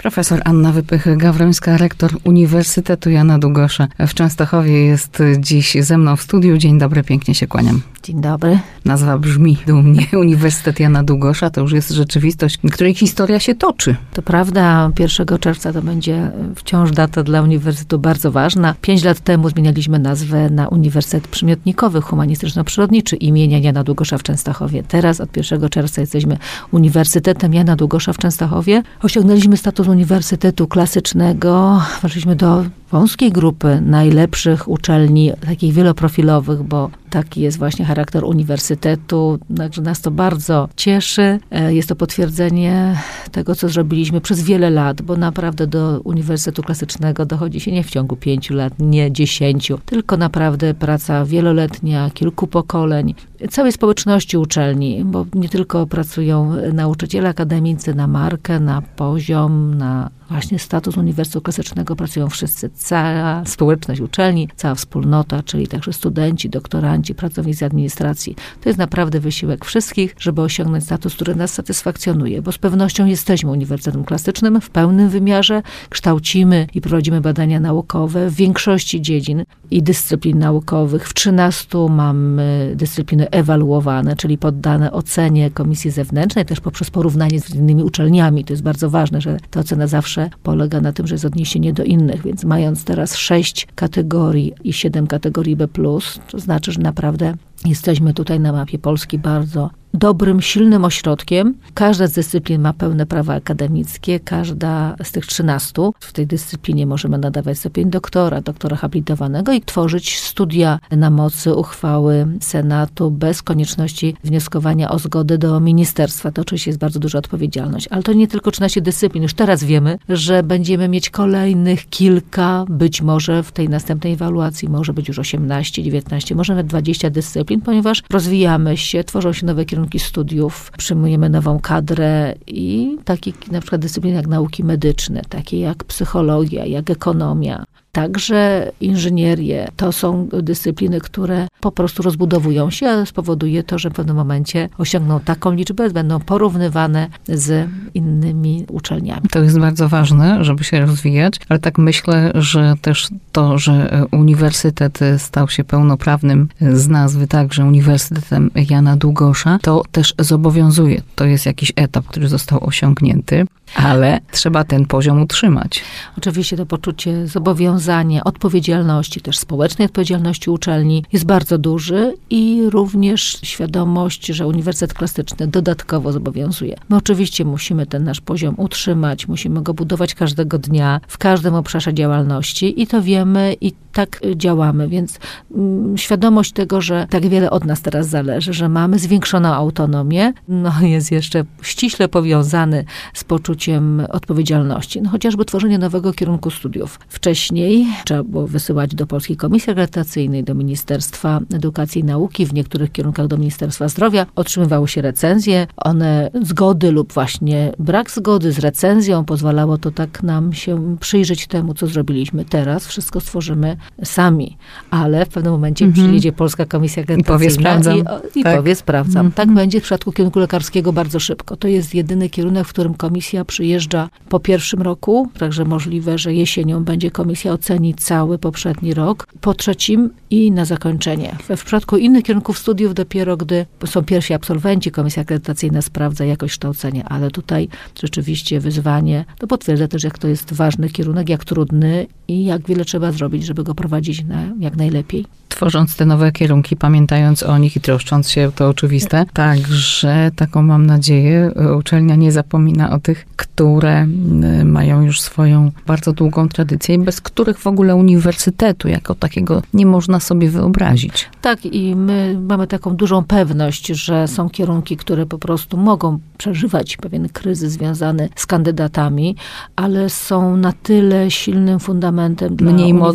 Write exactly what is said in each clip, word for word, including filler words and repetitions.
Profesor Anna Wypych-Gawrońska, rektor Uniwersytetu Jana Długosza w Częstochowie jest dziś ze mną w studiu. Dzień dobry, pięknie się kłaniam. Dzień dobry. Nazwa brzmi dumnie. Uniwersytet Jana Długosza to już jest rzeczywistość, której historia się toczy. To prawda, pierwszego czerwca to będzie wciąż data dla Uniwersytetu bardzo ważna. Pięć lat temu zmienialiśmy nazwę na Uniwersytet Przymiotnikowy Humanistyczno-Przyrodniczy imienia Jana Długosza w Częstochowie. Teraz od pierwszego czerwca jesteśmy Uniwersytetem Jana Długosza w Częstochowie. Osiągnęliśmy status Uniwersytetu Klasycznego. Weszliśmy do wąskiej grupy najlepszych uczelni, takich wieloprofilowych, bo taki jest właśnie charakter uniwersytetu. Także nas to bardzo cieszy. Jest to potwierdzenie tego, co zrobiliśmy przez wiele lat, bo naprawdę do Uniwersytetu Klasycznego dochodzi się nie w ciągu pięciu lat, nie dziesięciu, tylko naprawdę praca wieloletnia, kilku pokoleń, całej społeczności uczelni, bo nie tylko pracują nauczyciele akademicy na markę, na poziom, na właśnie status Uniwersytetu Klasycznego, pracują wszyscy, cała społeczność uczelni, cała wspólnota, czyli także studenci, doktoranci, pracownicy administracji. To jest naprawdę wysiłek wszystkich, żeby osiągnąć status, który nas satysfakcjonuje, bo z pewnością jesteśmy Uniwersytetem Klasycznym w pełnym wymiarze, kształcimy i prowadzimy badania naukowe w większości dziedzin i dyscyplin naukowych. W trzynastu mamy dyscypliny ewaluowane, czyli poddane ocenie komisji zewnętrznej, też poprzez porównanie z innymi uczelniami. To jest bardzo ważne, że ta ocena zawsze polega na tym, że jest odniesienie do innych, więc mając teraz sześć kategorii i siedem kategorii B plus, to znaczy, że naprawdę jesteśmy tutaj na mapie Polski bardzo dobrym, silnym ośrodkiem. Każda z dyscyplin ma pełne prawa akademickie, każda z tych trzynastu. W tej dyscyplinie możemy nadawać stopień doktora, doktora habilitowanego i tworzyć studia na mocy uchwały Senatu bez konieczności wnioskowania o zgodę do ministerstwa. To oczywiście jest bardzo duża odpowiedzialność. Ale to nie tylko trzynaście dyscyplin. Już teraz wiemy, że będziemy mieć kolejnych kilka, być może w tej następnej ewaluacji może być już osiemnaście, dziewiętnaście, może nawet dwadzieścia dyscyplin, ponieważ rozwijamy się, tworzą się nowe kierunki studiów, przyjmujemy nową kadrę i takie na przykład dyscypliny jak nauki medyczne, takie jak psychologia, jak ekonomia. Także inżynierie to są dyscypliny, które po prostu rozbudowują się, ale spowoduje to, że w pewnym momencie osiągną taką liczbę, będą porównywane z innymi uczelniami. To jest bardzo ważne, żeby się rozwijać, ale tak myślę, że też to, że uniwersytet stał się pełnoprawnym z nazwy także Uniwersytetem Jana Długosza, to też zobowiązuje. To jest jakiś etap, który został osiągnięty, ale trzeba ten poziom utrzymać. Oczywiście to poczucie zobowiązania, odpowiedzialności, też społecznej odpowiedzialności uczelni jest bardzo duży i również świadomość, że Uniwersytet Klasyczny dodatkowo zobowiązuje. My oczywiście musimy ten nasz poziom utrzymać, musimy go budować każdego dnia, w każdym obszarze działalności i to wiemy i tak działamy, więc mm, świadomość tego, że tak wiele od nas teraz zależy, że mamy zwiększoną autonomię, no jest jeszcze ściśle powiązany z poczuciem odpowiedzialności. No chociażby tworzenie nowego kierunku studiów. Wcześniej trzeba było wysyłać do Polskiej Komisji Akredytacyjnej, do Ministerstwa Edukacji i Nauki, w niektórych kierunkach do Ministerstwa Zdrowia. Otrzymywały się recenzje. One zgody lub właśnie brak zgody z recenzją pozwalało to tak nam się przyjrzeć temu, co zrobiliśmy. Teraz wszystko stworzymy sami, ale w pewnym momencie mm-hmm. przyjedzie Polska Komisja Akredytacyjna i powie sprawdzam. I, i tak. powie sprawdzam. Mm-hmm. Tak będzie w przypadku kierunku lekarskiego bardzo szybko. To jest jedyny kierunek, w którym komisja przyjeżdża po pierwszym roku, także możliwe, że jesienią będzie komisja ocenić cały poprzedni rok, po trzecim i na zakończenie. W przypadku innych kierunków studiów dopiero gdy są pierwsi absolwenci, komisja akredytacyjna sprawdza jakość kształcenia, ale tutaj rzeczywiście wyzwanie, to potwierdza też, jak to jest ważny kierunek, jak trudny i jak wiele trzeba zrobić, żeby go prowadzić na, jak najlepiej. Tworząc te nowe kierunki, pamiętając o nich i troszcząc się, to oczywiste. Także taką mam nadzieję, uczelnia nie zapomina o tych, które mają już swoją bardzo długą tradycję i bez których w ogóle uniwersytetu jako takiego nie można sobie wyobrazić. Tak, i my mamy taką dużą pewność, że są kierunki, które po prostu mogą przeżywać pewien kryzys związany z kandydatami, ale są na tyle silnym fundamentem dla mniej modne uniwersytetu.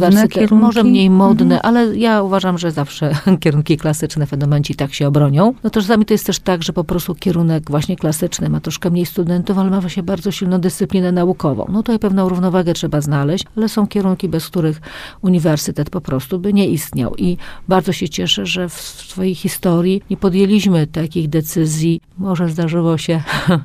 kierunki? Może mniej modne, mhm. ale ja uważam, że zawsze kierunki klasyczne fenomenci tak się obronią. No to czasami to jest też tak, że po prostu kierunek właśnie klasyczny ma troszkę mniej studentów, ale ma właśnie bardzo silną dyscyplinę naukową. No tutaj pewną równowagę trzeba znaleźć, ale są kierunki, bez których uniwersytet po prostu by nie istniał. I bardzo się cieszę, że w swojej historii nie podjęliśmy takich decyzji. Może zdarzyło się,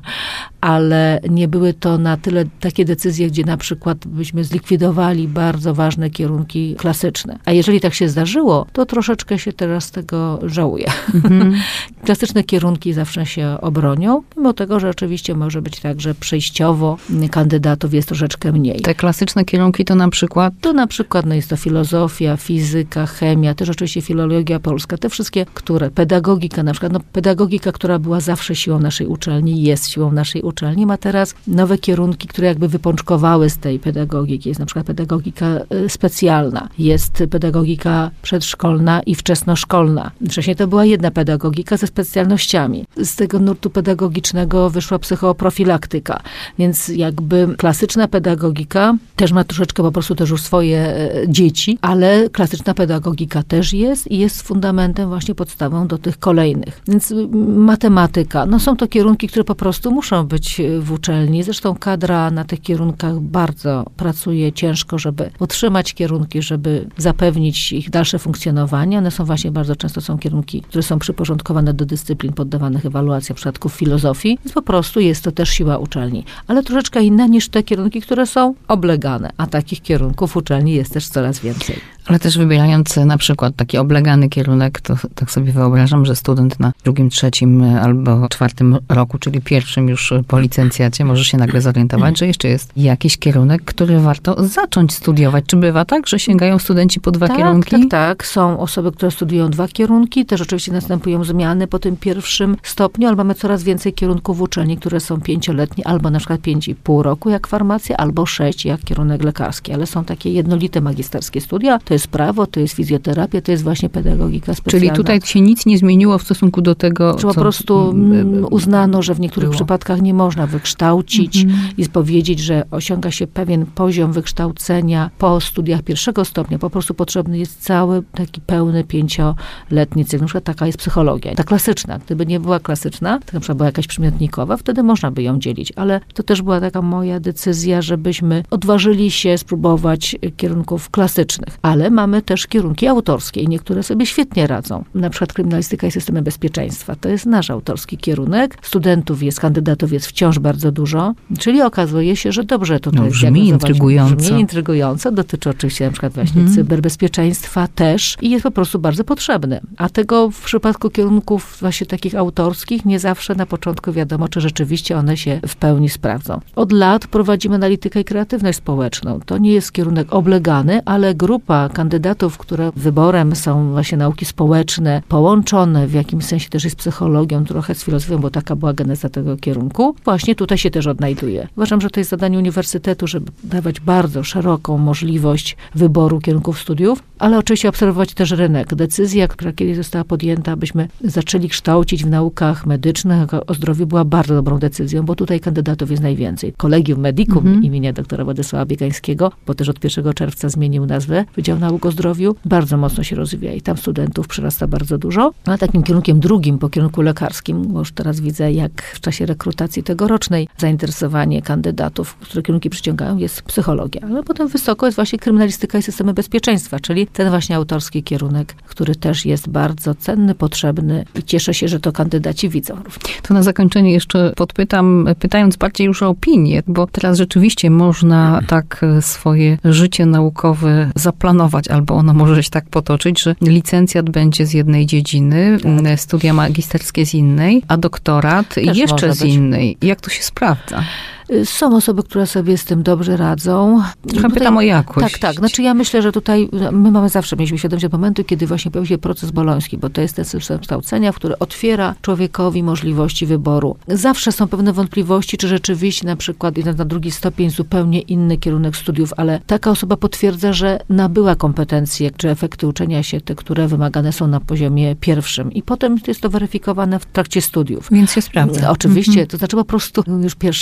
ale nie były to na tyle takie decyzje, gdzie na przykład byśmy zlikwidowali bardzo ważne kierunki klasyczne. A jeżeli tak się zdarzyło, to troszeczkę się teraz tego żałuję. Mhm. Klasyczne kierunki zawsze się obronią, mimo tego, że oczywiście może być tak, że przejściowo kandydatów jest troszeczkę mniej. Te klasyczne kierunki to na przykład? To na przykład no jest to filozofia, fizyka, chemia, też oczywiście filologia polska, te wszystkie, które, pedagogika na przykład, no pedagogika, która była zawsze siłą naszej uczelni, jest siłą naszej uczelni, ma teraz nowe kierunki, które jakby wypączkowały z tej pedagogiki. Jest na przykład pedagogika specjalna, jest pedagogika przedszkolna i wczesnoszkolna. Wcześniej to była jedna pedagogika ze specjalnościami. Z tego nurtu pedagogicznego wyszła psychoprofilaktyka, więc jakby klasyczna pedagogika też ma troszeczkę po prostu też już swoje dzieci, ale klasyczna pedagogika też jest i jest fundamentem, właśnie podstawą do tych kolejnych. Więc matematyka, no są to kierunki, które po prostu muszą być w uczelni. Zresztą kadra na tych kierunkach bardzo pracuje ciężko, żeby utrzymać kierunki, żeby zapewnić ich dalsze funkcjonowanie. One są właśnie bardzo często są kierunki, które są przyporządkowane do dyscyplin poddawanych ewaluacji, w przypadku filozofii, więc po prostu jest to też siła uczelni. Ale troszeczkę inna niż te kierunki, które są oblegane, a takich kierunków w uczelni jest też coraz więcej. Ale też wybierając na przykład taki oblegany kierunek, to tak sobie wyobrażam, że student na drugim, trzecim albo czwartym roku, czyli pierwszym już po licencjacie, może się nagle zorientować, że jeszcze jest jakiś kierunek, który warto zacząć studiować. Czy bywa tak, że sięgają studenci po dwa tak, kierunki? Tak, tak. Są osoby, które studiują dwa kierunki. Też oczywiście następują zmiany po tym pierwszym stopniu, ale mamy coraz więcej kierunków w uczelni, które są pięcioletnie, albo na przykład pięć i pół roku jak farmacja, albo sześć jak kierunek lekarski. Ale są takie jednolite magisterskie studia. To jest prawo, to jest fizjoterapia, to jest właśnie pedagogika specjalna. Czyli tutaj się nic nie zmieniło w stosunku do tego, Czy po co prostu uznano, że w niektórych było. przypadkach nie można wykształcić mm-hmm. i powiedzieć, że osiąga się pewien poziom wykształcenia po studiach pierwszego stopnia. Po prostu potrzebny jest cały taki pełny pięcioletni cykl. Na przykład taka jest psychologia. Ta klasyczna. Gdyby nie była klasyczna, to na przykład była jakaś przymiotnikowa, wtedy można by ją dzielić. Ale to też była taka moja decyzja, żebyśmy odważyli się spróbować kierunków klasycznych. Ale mamy też kierunki autorskie i niektóre sobie świetnie radzą. Na przykład kryminalistyka i systemy bezpieczeństwa. To jest nasz autorski kierunek. Studentów jest, kandydatów jest wciąż bardzo dużo, czyli okazuje się, że dobrze to no, brzmi intrygująco. Brzmi intrygująco. Dotyczy oczywiście na przykład właśnie mm. cyberbezpieczeństwa też i jest po prostu bardzo potrzebny. A tego w przypadku kierunków właśnie takich autorskich nie zawsze na początku wiadomo, czy rzeczywiście one się w pełni sprawdzą. Od lat prowadzimy analitykę i kreatywność społeczną. To nie jest kierunek oblegany, ale grupa kandydatów, które wyborem są właśnie nauki społeczne, połączone w jakimś sensie też jest psychologią, trochę z filozofią, bo taka była geneza tego kierunku, właśnie tutaj się też odnajduje. Uważam, że to jest zadanie uniwersytetu, żeby dawać bardzo szeroką możliwość wyboru kierunków studiów, ale oczywiście obserwować też rynek. Decyzja, która kiedyś została podjęta, abyśmy zaczęli kształcić w naukach medycznych o zdrowiu, była bardzo dobrą decyzją, bo tutaj kandydatów jest najwięcej. Kolegium Medicum mm-hmm. imienia doktora Władysława Biegańskiego, bo też od pierwszego czerwca zmienił nazwę Wydział Nauk o Zdrowiu, bardzo mocno się rozwija i tam studentów przyrasta bardzo dużo. A takim kierunkiem drugim po kierunku lekarskim, bo już teraz widzę, jak w czasie rekrutacji tegorocznej zainteresowanie kandydatów, które kierunki przyciągają, jest psychologia. Ale potem wysoko jest właśnie kryminalistyka i systemy bezpieczeństwa, czyli ten właśnie autorski kierunek, który też jest bardzo cenny, potrzebny i cieszę się, że to kandydaci widzą również. To na zakończenie jeszcze podpytam, pytając bardziej już o opinię, bo teraz rzeczywiście można tak swoje życie naukowe zaplanować, albo ono może się tak potoczyć, że licencjat będzie z jednej dziedziny, tak. studia magisterskie z innej, a doktorat też jeszcze z być. innej. Jak to się sprawdza? Są osoby, które sobie z tym dobrze radzą. Trochę tutaj, pytam o jakość. Tak, tak. Znaczy ja myślę, że tutaj my mamy zawsze, mieliśmy świadomość momentu, kiedy właśnie pojawił się proces boloński, bo to jest ten system kształcenia, który otwiera człowiekowi możliwości wyboru. Zawsze są pewne wątpliwości, czy rzeczywiście na przykład jeden na drugi stopień zupełnie inny kierunek studiów, ale taka osoba potwierdza, że nabyła kompetencje, czy efekty uczenia się, te, które wymagane są na poziomie pierwszym. I potem jest to weryfikowane w trakcie studiów. Więc się sprawdza. Oczywiście, mhm. to znaczy po prostu już pierwsze egzaminy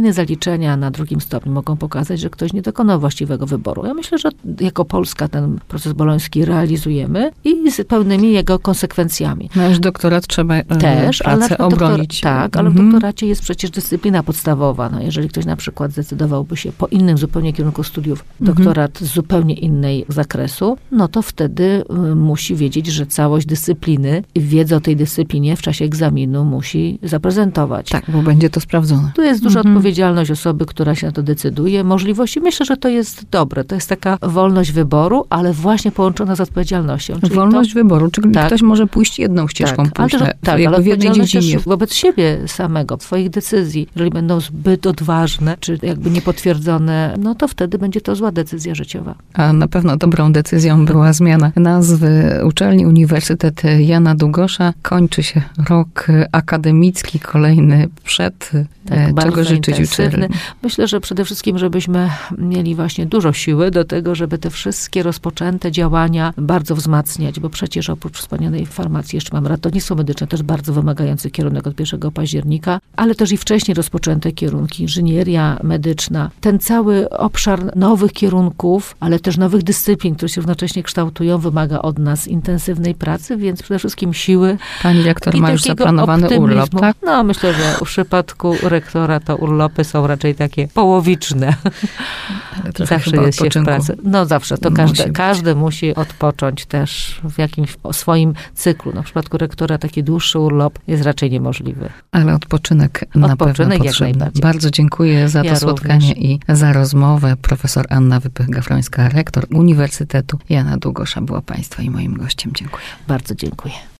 kolejne zaliczenia na drugim stopniu mogą pokazać, że ktoś nie dokonał właściwego wyboru. Ja myślę, że jako Polska ten proces boloński realizujemy i z pełnymi jego konsekwencjami. No już doktorat trzeba też, pracę ale obronić. Doktor, tak, ale mhm. w doktoracie jest przecież dyscyplina podstawowa. No, jeżeli ktoś na przykład zdecydowałby się po innym zupełnie kierunku studiów, doktorat mhm. z zupełnie innej zakresu, no to wtedy y, musi wiedzieć, że całość dyscypliny i wiedzę o tej dyscyplinie w czasie egzaminu musi zaprezentować. Tak, bo będzie to sprawdzone. Tu jest duża mhm. odpowiedzialność osoby, która się na to decyduje, możliwości. Myślę, że to jest dobre. To jest taka wolność wyboru, ale właśnie połączona z odpowiedzialnością. Czyli wolność to, wyboru, czyli tak, ktoś może pójść jedną ścieżką, tak, pójść ale, na, tak, jakby ale w jednej dziedzinie. Wobec siebie samego, swoich decyzji, jeżeli będą zbyt odważne, czy jakby niepotwierdzone, no to wtedy będzie to zła decyzja życiowa. A na pewno dobrą decyzją była zmiana nazwy uczelni Uniwersytet Jana Długosza. Kończy się rok akademicki, kolejny przed, tak, czego życzyć uczelni. Myślę, że przede wszystkim, żebyśmy mieli właśnie dużo siły do tego, żeby te wszystkie rozpoczęte działania bardzo wzmacniać, bo przecież oprócz wspomnianej farmacji jeszcze mamy ratownictwo medyczne, też bardzo wymagający kierunek od pierwszego października, ale też i wcześniej rozpoczęte kierunki, inżynieria medyczna. Ten cały obszar nowych kierunków, ale też nowych dyscyplin, które się równocześnie kształtują, wymaga od nas intensywnej pracy, więc przede wszystkim siły. Pani rektor ma już zaplanowany optymizmu. urlop, tak? No, myślę, że w przypadku rektora to urlopy są raczej takie połowiczne. Zawsze jest się w pracy. No zawsze, to każdy, każdy musi odpocząć też w jakimś swoim cyklu. No, w przypadku rektora taki dłuższy urlop jest raczej niemożliwy. Ale odpoczynek, odpoczynek na pewno potrzebny. Bardzo dziękuję za to ja spotkanie również. I za rozmowę. Profesor Anna Wypych-Gawrońska, rektor Uniwersytetu Jana Długosza była Państwa i moim gościem. Dziękuję. Bardzo dziękuję.